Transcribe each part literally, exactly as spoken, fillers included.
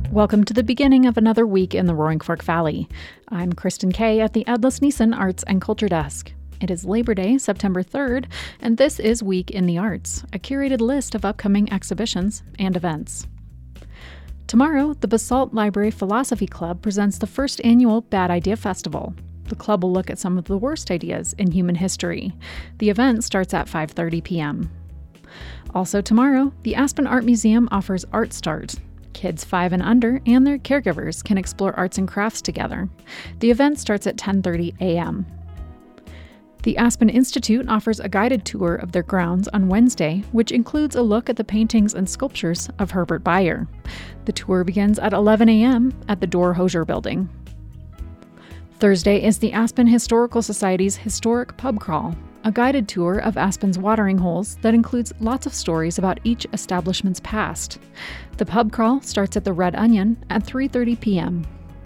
Welcome to the beginning of another week in the Roaring Fork Valley. I'm Kristen Kay at the Atlas Neeson Arts and Culture Desk. It is Labor Day, September third, and this is Week in the Arts, a curated list of upcoming exhibitions and events. Tomorrow, the Basalt Library Philosophy Club presents the first annual Bad Idea Festival. The club will look at some of the worst ideas in human history. The event starts at five thirty p.m. Also tomorrow, the Aspen Art Museum offers Art Start. Kids five and under and their caregivers can explore arts and crafts together. The event starts at ten thirty a.m. The Aspen Institute offers a guided tour of their grounds on Wednesday, which includes a look at the paintings and sculptures of Herbert Bayer. The tour begins at eleven a.m. at the Door Hosier Building. Thursday is the Aspen Historical Society's Historic Pub Crawl, a guided tour of Aspen's watering holes that includes lots of stories about each establishment's past. The pub crawl starts at the Red Onion at three thirty p.m.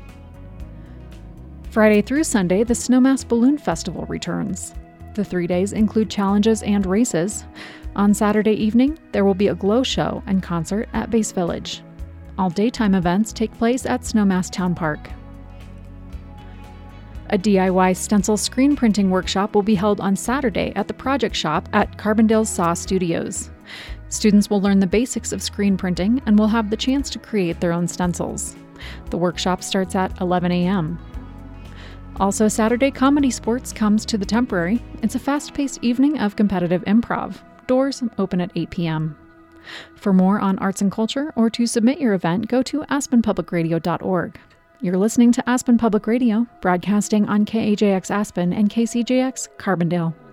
Friday through Sunday, the Snowmass Balloon Festival returns. The three days include challenges and races. On Saturday evening, there will be a glow show and concert at Base Village. All daytime events take place at Snowmass Town Park. A D I Y stencil screen printing workshop will be held on Saturday at the Project Shop at Carbondale Saw Studios. Students will learn the basics of screen printing and will have the chance to create their own stencils. The workshop starts at eleven a.m. Also, Saturday Comedy Sports comes to the Temporary. It's a fast-paced evening of competitive improv. Doors open at eight p.m. For more on arts and culture or to submit your event, go to aspen public radio dot org. You're listening to Aspen Public Radio, broadcasting on K A J X Aspen and K C J X Carbondale.